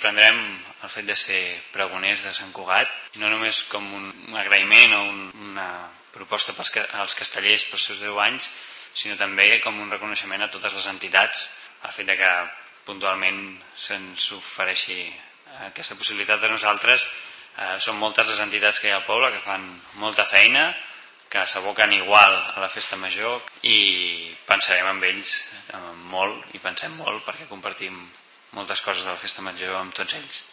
prendrem el fet de ser pregoners de Sant Cugat, no només com un agraïment o una proposta als castellers pels seus 10 anys, sinó també com un reconeixement a totes les entitats, el fet de que puntualment se'ns ofereixi aquesta possibilitat de nosaltres. Són moltes les entitats que hi ha al poble que fan molta feina, que s'aboquen igual a la festa major, i pensarem amb ells molt i pensem molt perquè compartim moltes coses de la festa major amb tots ells.